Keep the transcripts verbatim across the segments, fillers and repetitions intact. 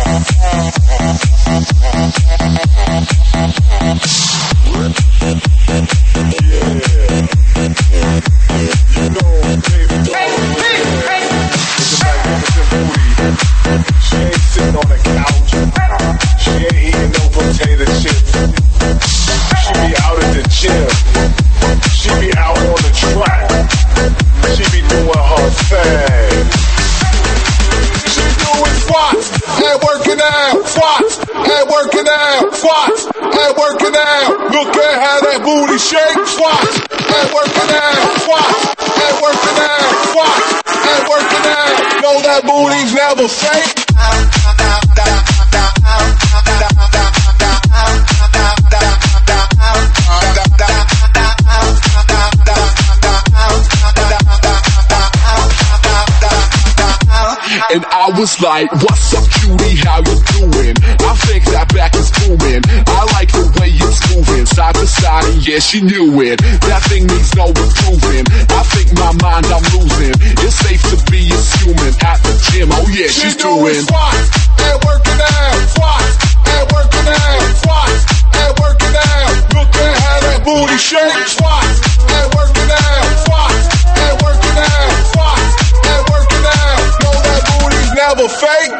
And I was like, what's up, cutie, how you doing? I think that back is booming. I like the way it's moving, side to side, and yeah, she knew it. That thing needs no improving. I think my mind I'm losing. It's safe to be assuming at the gym. Oh yeah, she's, she's doing, doing squats and working out, squats and working out, squats and working out. Look at how that booty shake, squats and working out, squats and working out, squats and working out. Know that booty's never fake.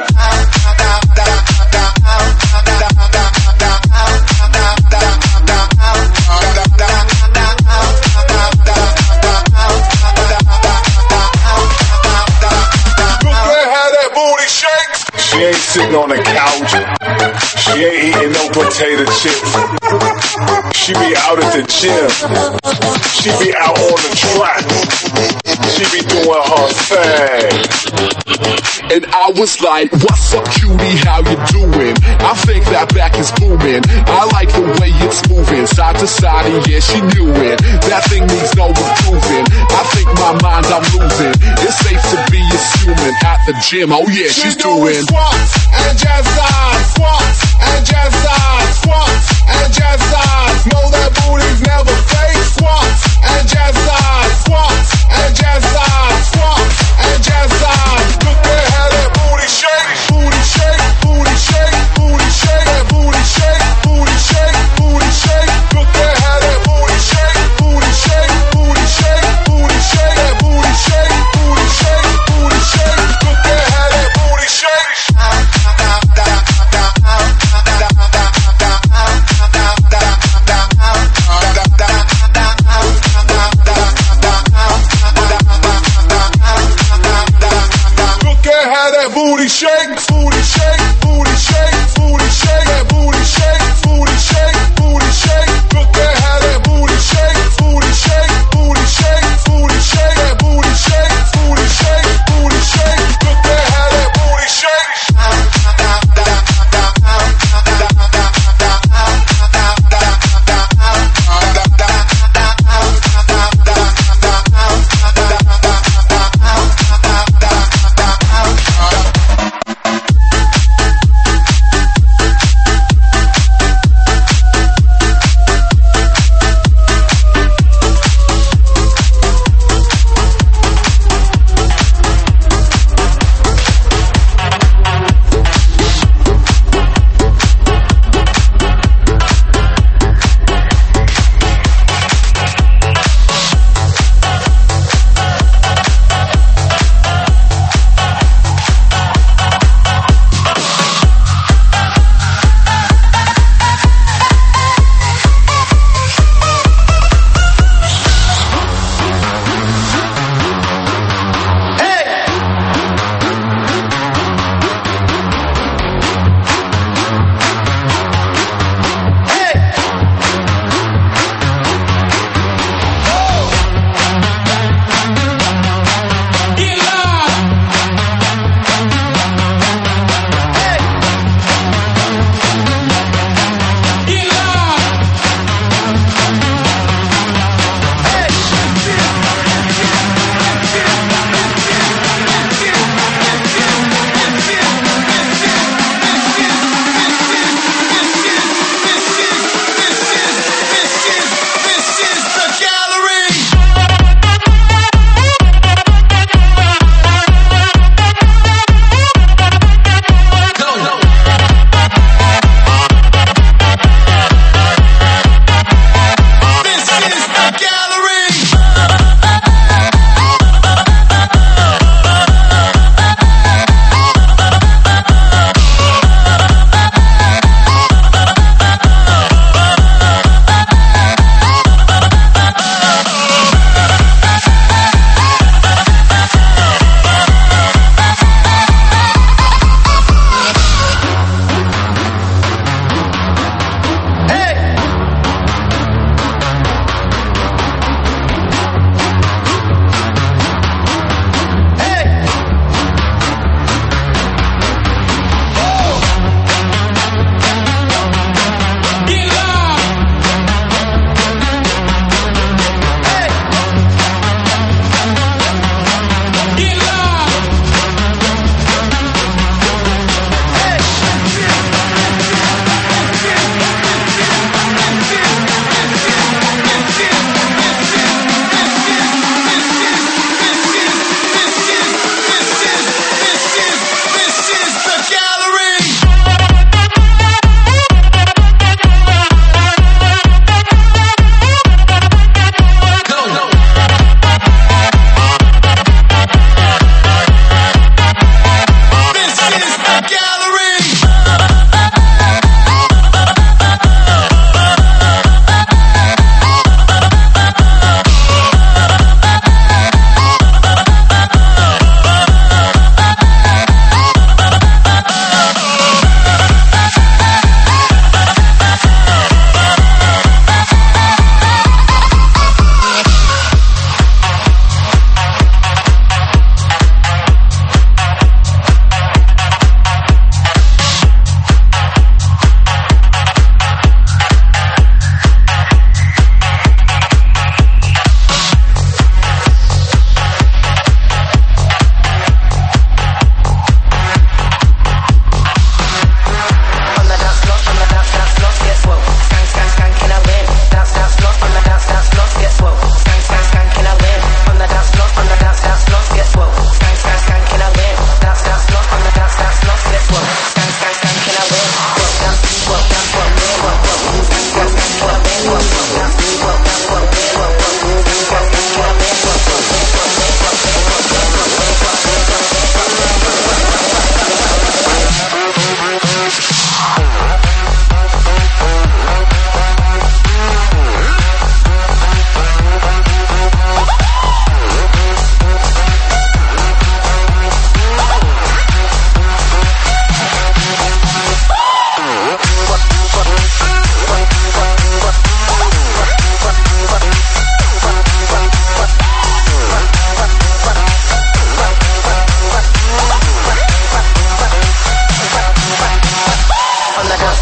She ain't sitting on the couch. She ain't eating no potato chips. She be out at the gym. She be out on the track. She be doing her thing. And I was like, what's up, cutie, how you doing? I think that back is booming. I like the way it's moving, side to side, and yeah, she knew it. That thing needs no improving. I think my mind I'm losing. It's safe to be assuming at the gym. Oh yeah, she's, she's doing, doing squats and jazzercise, squats and jazzercise, squats and jazzercise. Know that booty's never fake. Squats and jazzercise, squats and jazzercise, squats and jazzercise. Look at how that booty shake, booty shake, booty shake, booty shake, that booty shake, booty shake, booty shake. Look at how that booty shake, booty shake, booty shake, booty shake, that booty shake, booty shake, booty shake. Look at how that booty shake.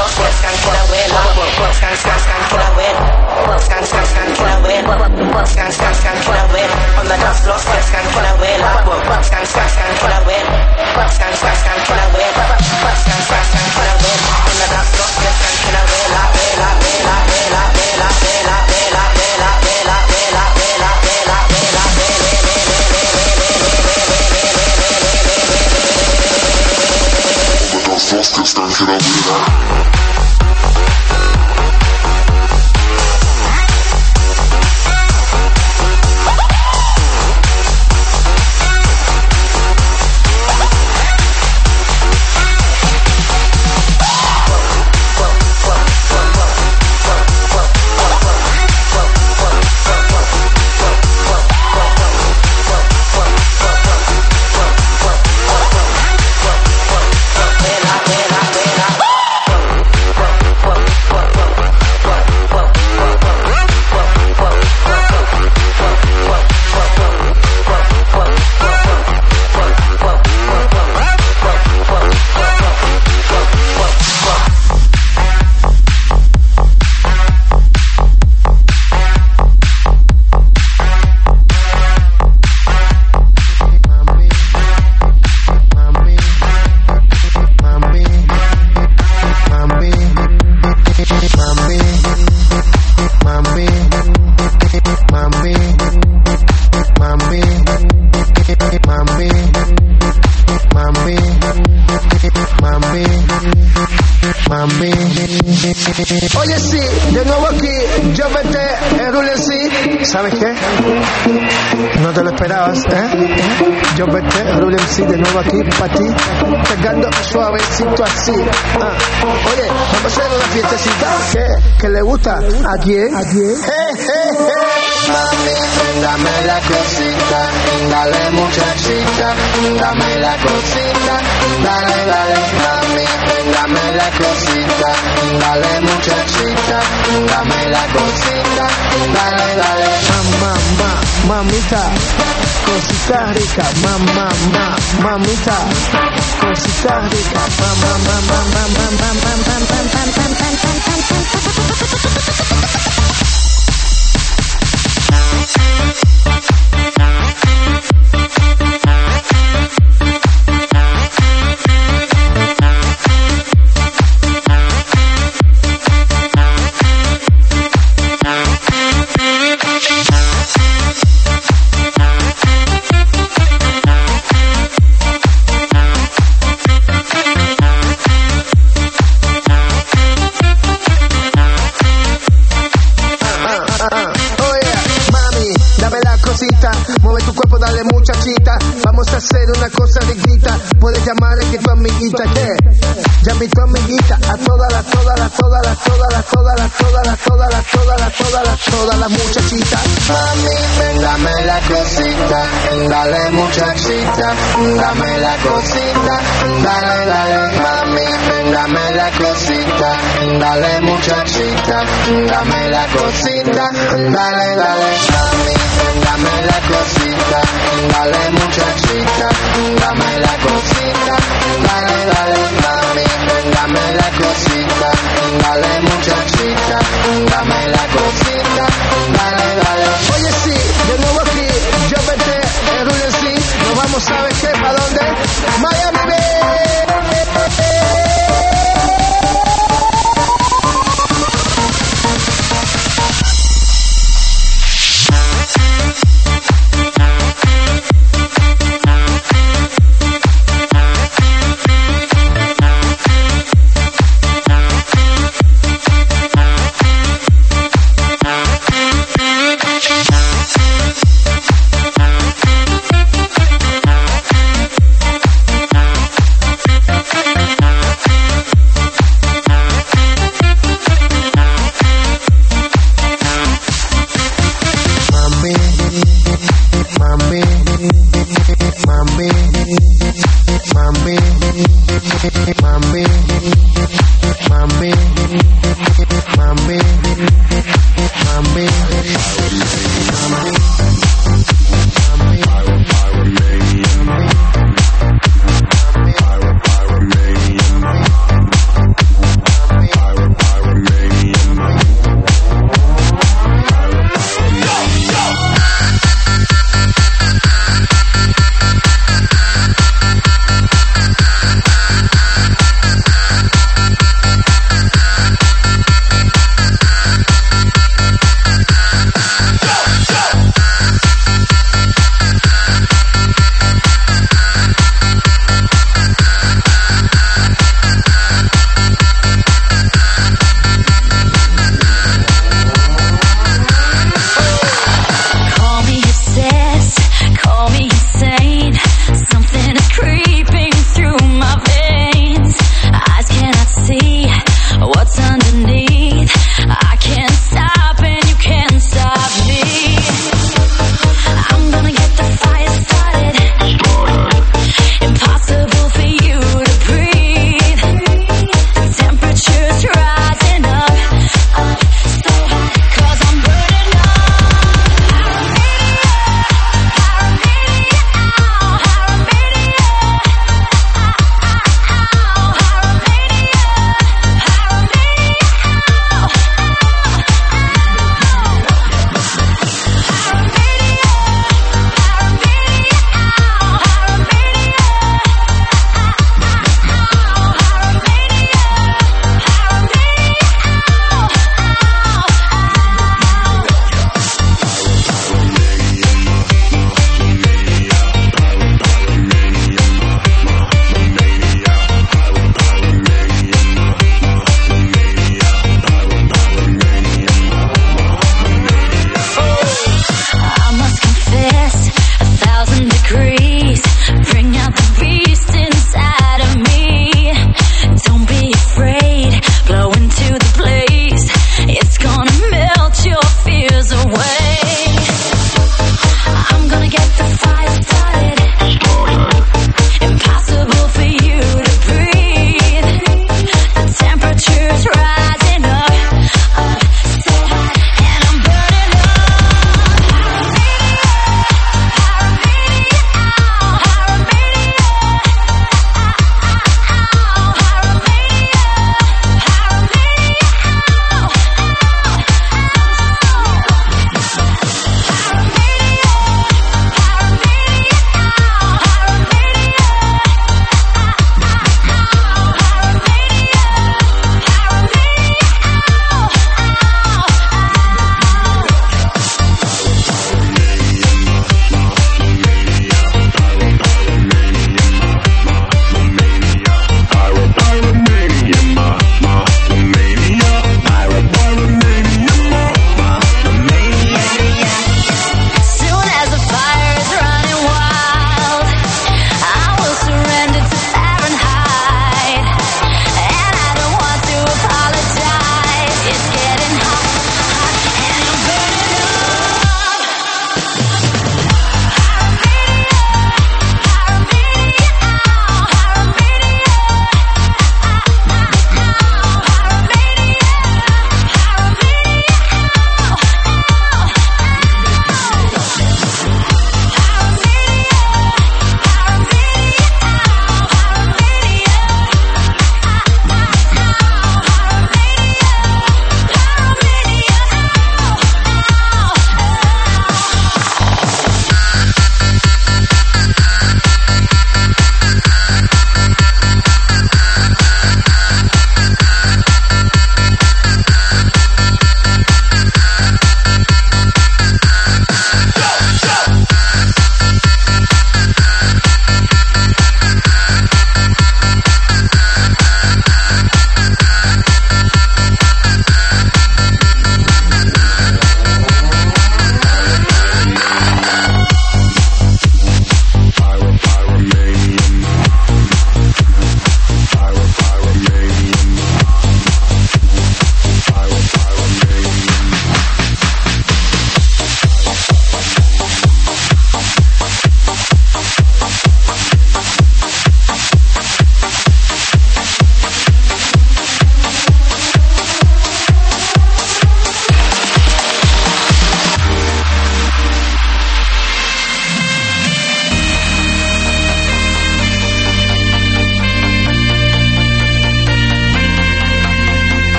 floor, scan, scan, killer whale. Scan, scan, scan, killer whale. Scan, scan, scan, killer whale. Scan, scan, scan, killer whale. On the dance floor, scan, scan, killer whale. Scan, scan, scan, killer whale. Scan, scan, scan, killer whale. Scan, scan, scan, killer whale. On the dance floor, scan, scan, killer whale. La vela, vela, vela, vela, vela, vela, vela, vela, vela, vela, vela, vela, Overdose floor, scan, scan, killer whale. Oye, sí, de nuevo aquí, yo vete, el Rule sí. ¿Sabes qué? No te lo esperabas, ¿eh? Yo vete, el Rule sí, de nuevo aquí, para ti, pegando suavecito así. Ah. Oye, vamos a hacer una fiestecita, ¿qué? ¿Qué le gusta? ¿A quién? ¿A quién? ¡Eh, eh, eh! Mami, dame la cosita, dale muchachita, dame la cosita, dale, dale, mami, dame la cosita, dale muchachita, dame la cosita, dale, dale. Mamá, ma, mamita, cosita rica, mamá, ma, mamita, cosita rica, mamá, ma, ma, ma, ma, ma, ma, ma, ma, ma, mueve tu cuerpo, dale muchachita. Vamos a hacer una cosa riquita. Puedes llamarle que tu amiguita, ¿qué? Llame tu amiguita a todas las, todas las, todas las, todas las, todas las, todas las, todas las, todas las, todas las, todas las muchachitas. Mami, ven, dame la cosita, dale muchachita, dame la cosita, dale, dale, mami, ven, dame la cosita, dale muchachita, dame la cosita, dale, dale, mami, ven, dame la cosita, dale muchachita, dame la cosita, dale, dale, mami, ven, dame la cosita, dale muchachita, dame la cosita, dale, dale. Oye, sí, de nuevo aquí, yo vete, el Rule sí, nos vamos a ver qué, ¿para dónde? Miami Beach.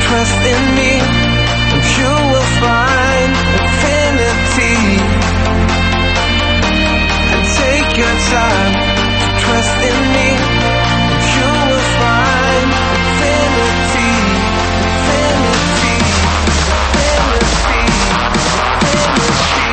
trust in me, and you will find infinity. And take your time to trust in me, and you will find infinity, infinity, infinity, infinity,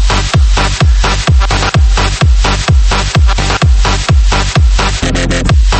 infinity.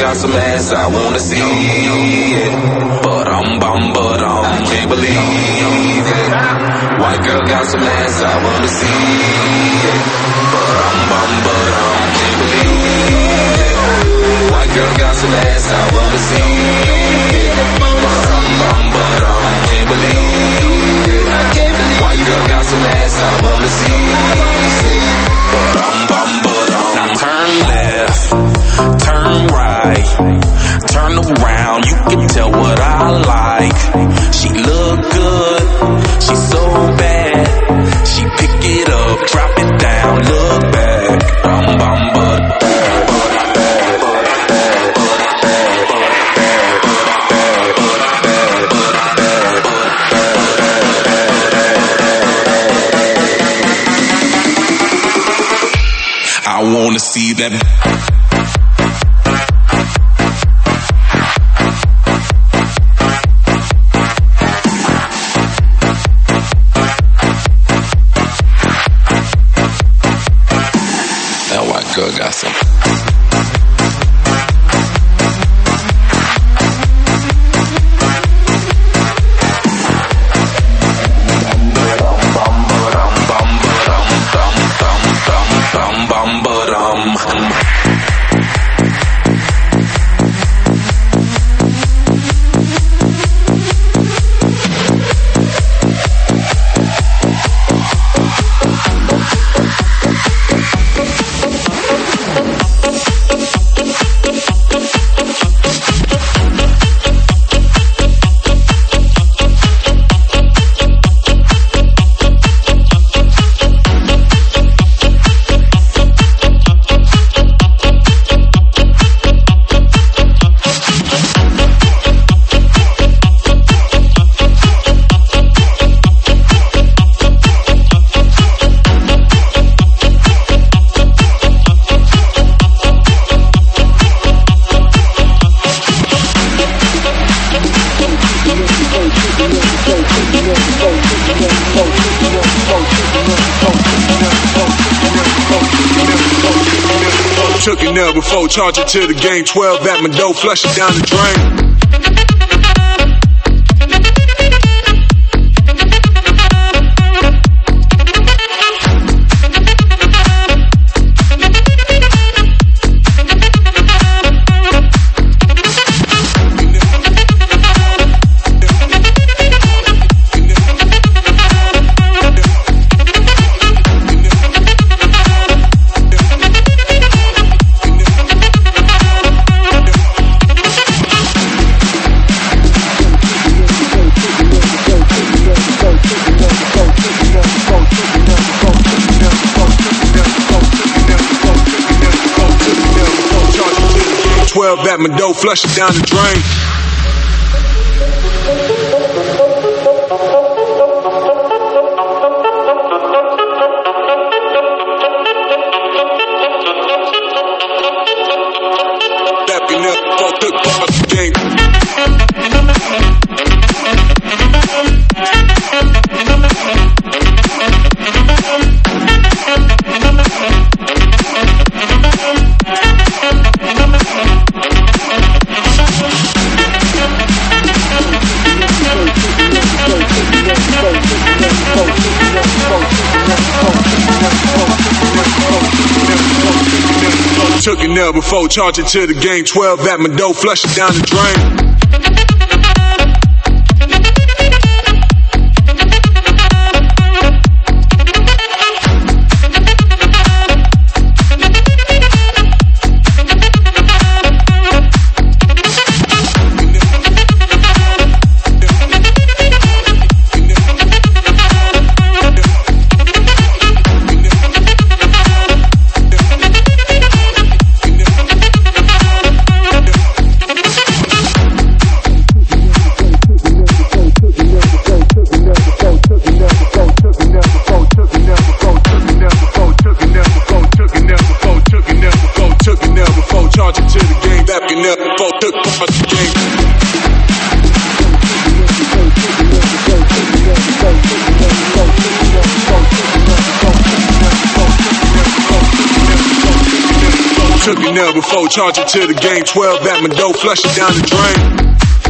got some ass, I wanna see it. But I'm bum, but I can't believe it. White girl got some ass, I wanna see it. But I'm bum, but I can't believe it. White girl got some ass, I wanna see it. But I'm bum, but I can't believe it. White girl got some ass, I wanna see it. But I'm bum, but I'm. Now turn left, turn right, turn around, you can tell what I like. She look good, she's so bad. She pick it up, drop it down, look back. Bum bum but I wanna see that. That white girl got some. Took it now before, charge it to the game. twelve at my dough, flush it down the drain. twelve at my dough, flush it down the drain. Stepping up, fuck the boss game. Took it now before, charge it to the game. twelve at my dough, flush it down the drain. Took it now before, charge it to the game. twelve at my door, flush it down the drain.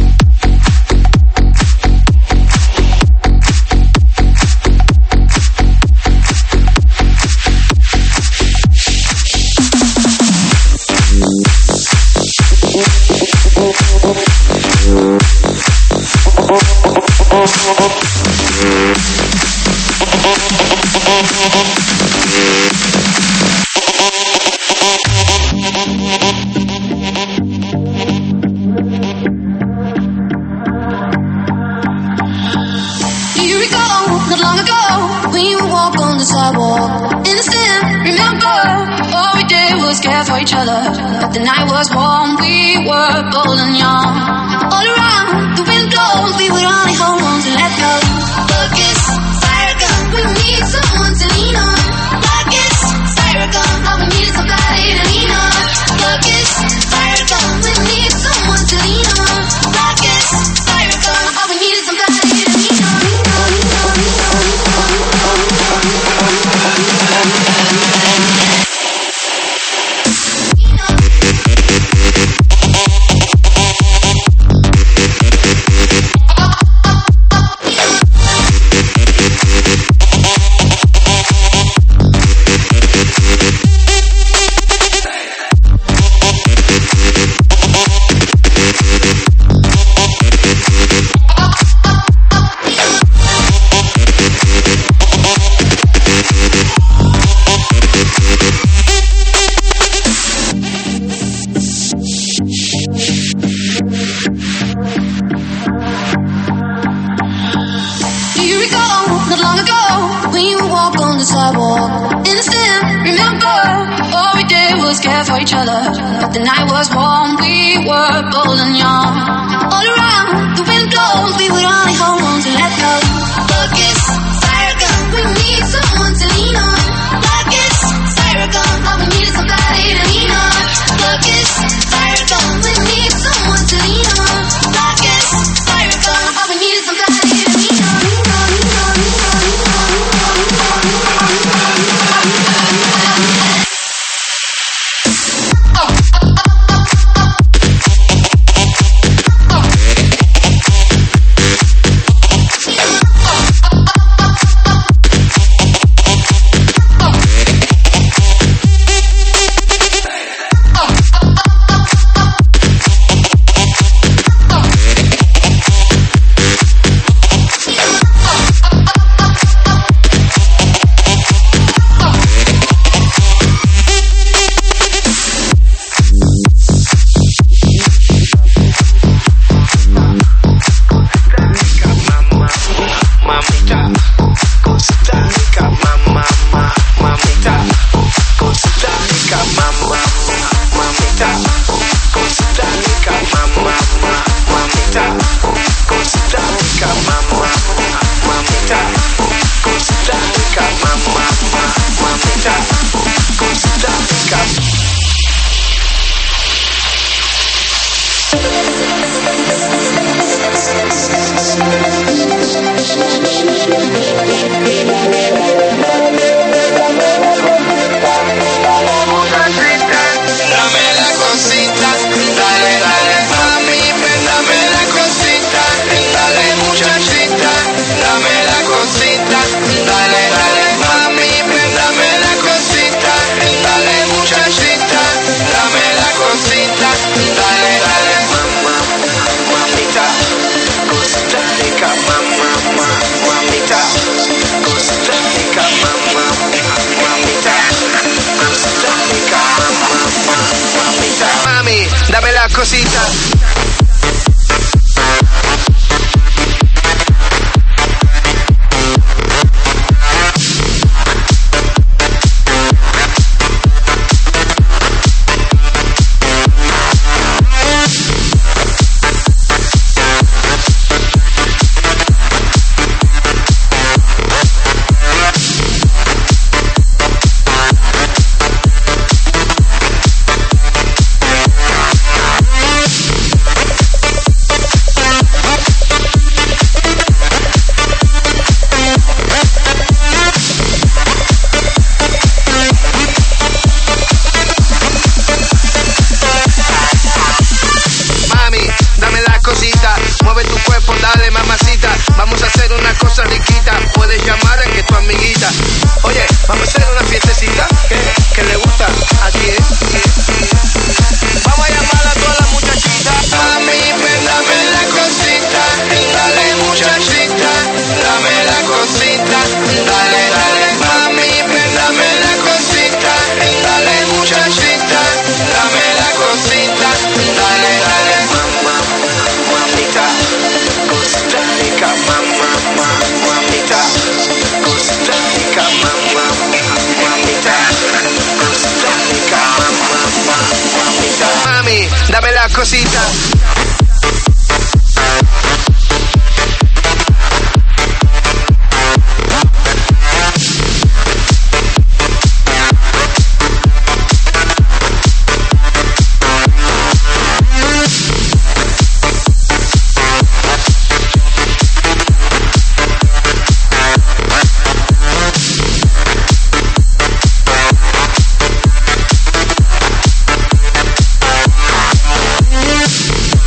Each other, but the night was warm, we were bold and young. All around, the wind blows, we would only hold on to let go. Look, it's fire gun, we need someone to lean on. Look, it's fire gun, all we need is somebody to lean on. Look, it's fire gun, we need someone to lean on. Look, it's fire gun, all we need is somebody to lean on. Each other, but the night was warm, we were bold and young. All around, the wind blows, we would only hold on to let go. Look, it's fire gun, we need someone to lean on. Look, it's fire gun, all we need is somebody to lean on. Look, it's fire gun, we need someone to lean on. Look, it's fire gun, all we need is somebody to lean on. Dame la cosita. Vamos a hacer una fiestecita que, que le gusta aquí, ¿eh? Vamos a llamar a todas las muchachitas. Mami, ven, dame la cosita, dale muchachita, dame la cosita, dale, dale. Mami, ven, dame la cosita, dale muchachita, dame la cosita, dale, dale. Mamá, mamita, Costa Rica, mamá, mamita, Costa Rica, mamá, mamita, Costa Rica, mamá, mamita. Mami, dame la cosita. We'll be right back.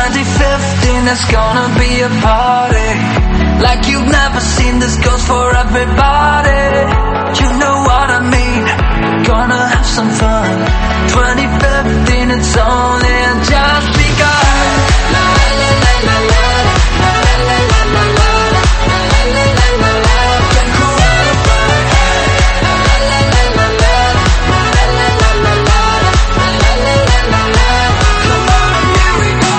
twenty fifteen, there's gonna be a party like you've never seen. This goes for everybody. You know what I mean. Gonna have some fun. twenty fifteen, it's only just begun. La la la la la la la la la la la la la la la. Can cool out a vibe. La la la la la la la la la la la la la la la la. Come on, here we go.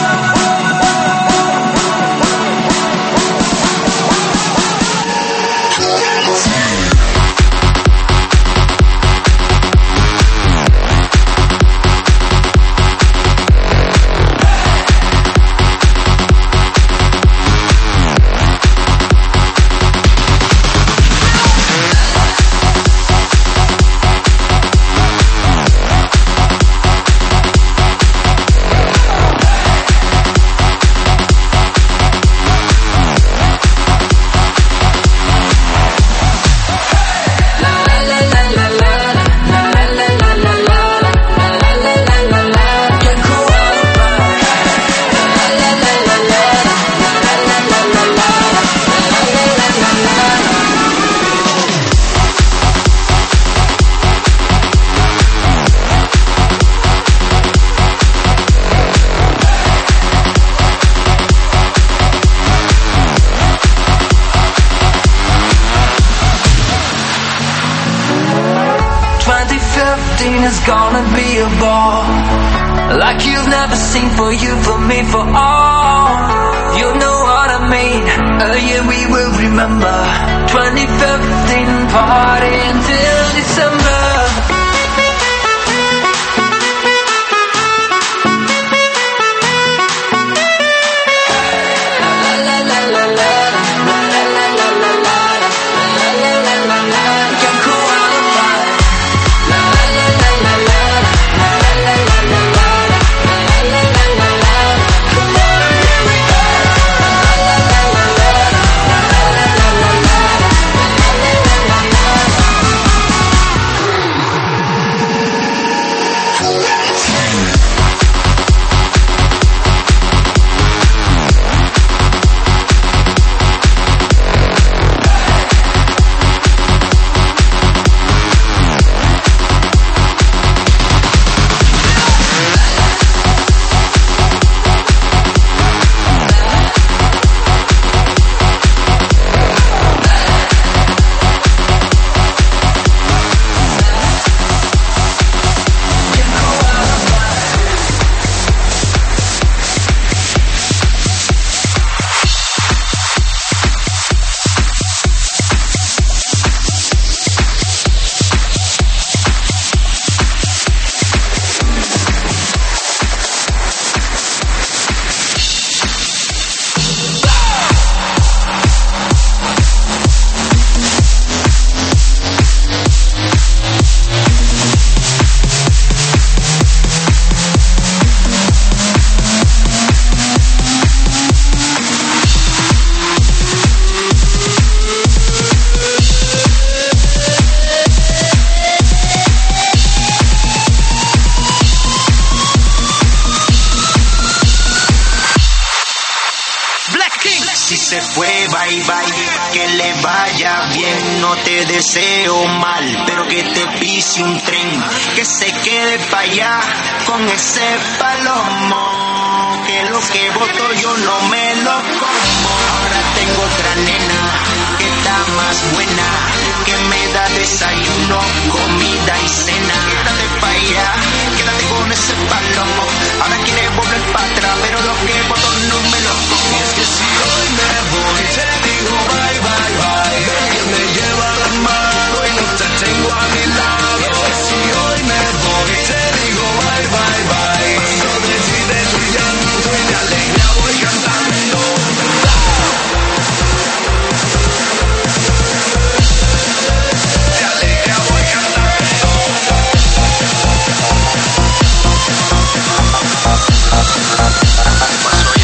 Is gonna be a ball like you've never seen. For you, for me, for all. You know what I mean. A year we will remember. twenty fifteen, party until December. Se fue, bye bye, que le vaya bien, no te deseo mal, pero que te pise un tren, que se quede pa' allá con ese palomo, que lo que voto yo no me lo como. Ahora tengo otra nena, que está más buena, que me da desayuno, comida y cena. Quédate pa' allá, quédate con ese palomo, ahora quiere volver pa' atrás, pero lo que voto no me lo como. Es que si hoy me voy, te digo bye, bye, bye. Que me lleva la mano y no te tengo a mi lado. Es que si hoy me voy, te digo bye, bye, bye. No decide tu llanto y de alegría voy cantando. De alegría voy cantando. ¿Qué pasó?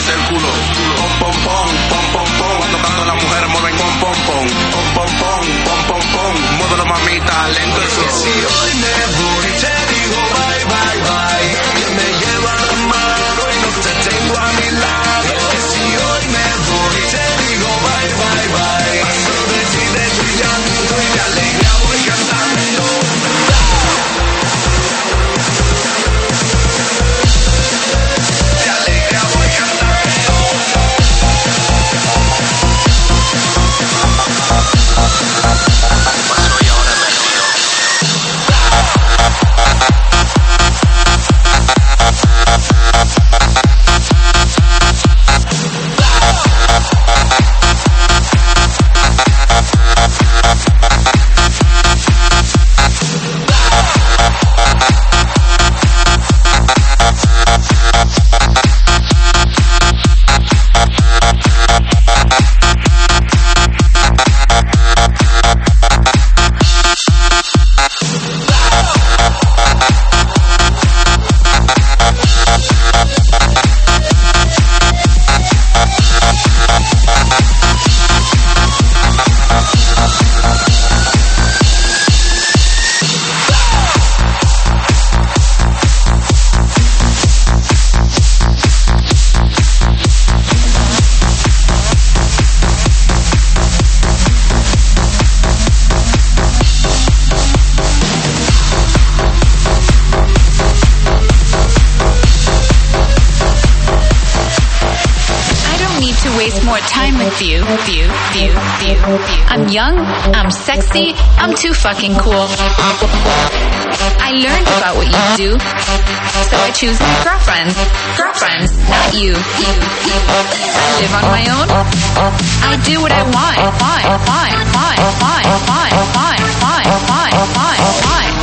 crece el culo. Pom, pom, pom, pom, pom, pom. Cuando canto las mujeres mueven pom, pom, pom. Pom, pom, pom, pom, pom, pom. Muévelo, mamita, lento eso. Si hoy me voy, te digo bye, bye, bye. Que me lleva la mano y no te tengo a mi lado. Si hoy me voy, te digo bye, bye, bye. Paso de ti de tu llanto y de alegría voy cantando. View, view, view, view, view. I'm young, I'm sexy, I'm too fucking cool. I learned about what you do, so I choose my girlfriends. Girlfriends, not you, you, you. I live on my own. I do what I want. Fine, fine, fine, fine, fine, fine, fine, fine, fine, fine,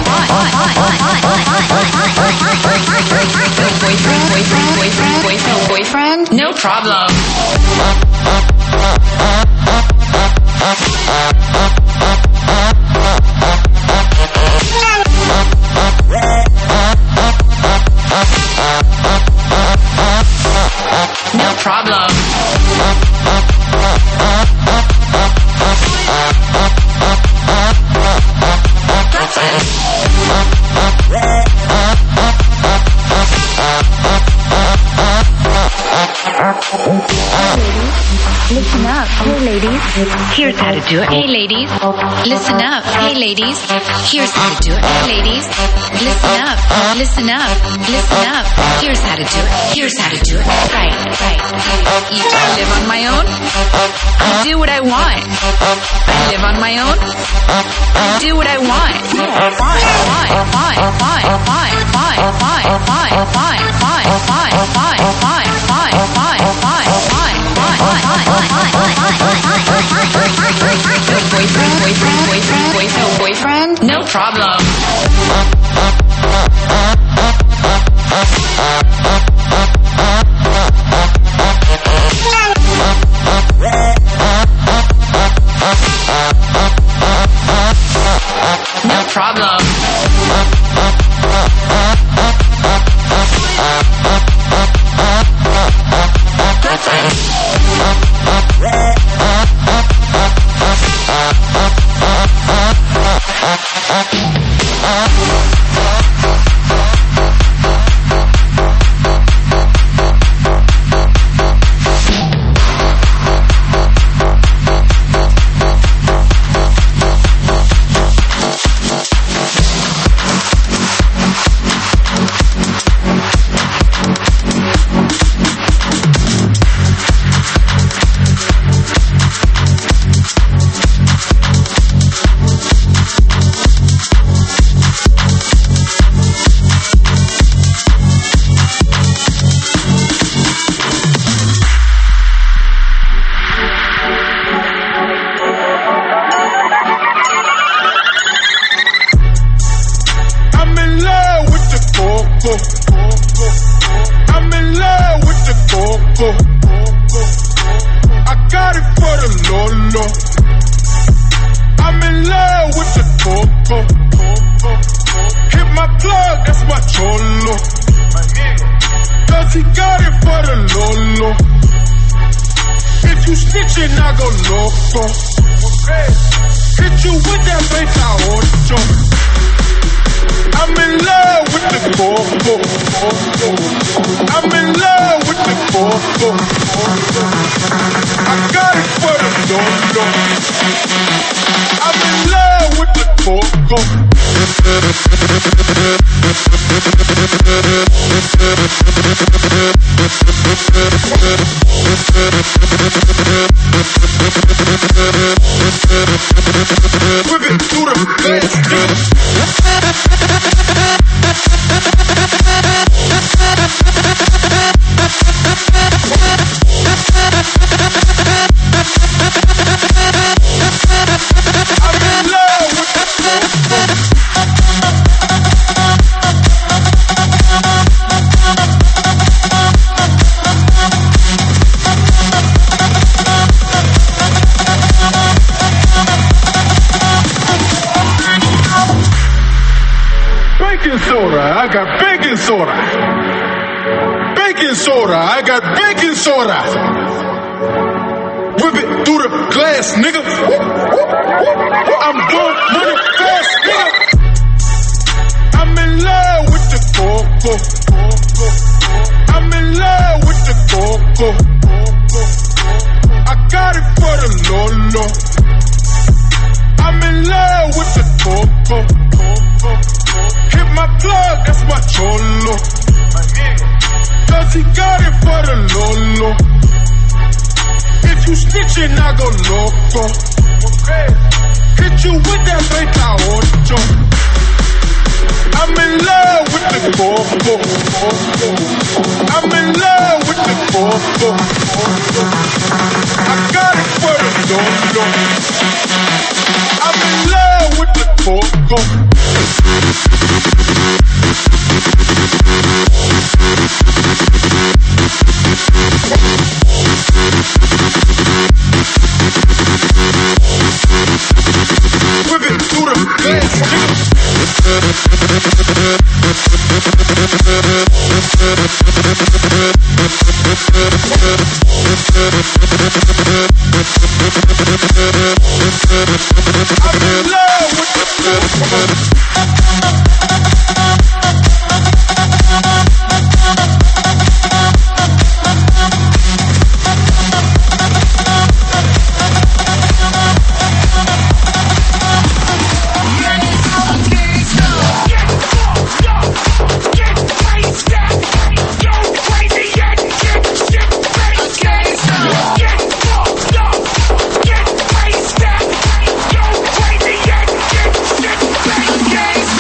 fine. Boyfriend, boyfriend, boyfriend, boyfriend, boyfriend. No problem. No problem. Listen up, hey ladies, here's how to do it. Hey ladies, listen up, hey ladies, here's how to do it. Hey ladies, listen up, listen up, listen up, here's how to do it. Here's how to do it. Right, right. You, I live on my own. I do what I want. I live on my own. I do what I want. Fine, fine, fine, fine, fine, fine, fine, fine, fine, fine, fine, fine, fine, fine, fine, fine, fine, boyfriend, boyfriend, boyfriend, boyfriend, boyfriend. No problem. No problem. snitching, I go loco. Hit you with that veinte ocho. I'm in love with the coco. I'm in love with the coco. I got it for the dodo. I'm in love with the coco. Whip it through the face. I got baking soda. Baking soda. I got baking soda. Whip it through the glass, nigga. I'm gon' run it fast, nigga. I'm in love with the coco. I'm in love with the coco. I got it for the Lolo. I'm in love with the coco. Hit my plug, that's my cholo. Cause he got it for the Lolo. If you snitchin', I go loco. Hit you with that veinte ocho. I'm in love with the coco. I'm in love with the coco. I got it for the Lolo. I'm in love with the coco. Whip it through the glass. I'm in love with the Get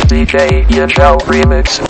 D J Yajou remix.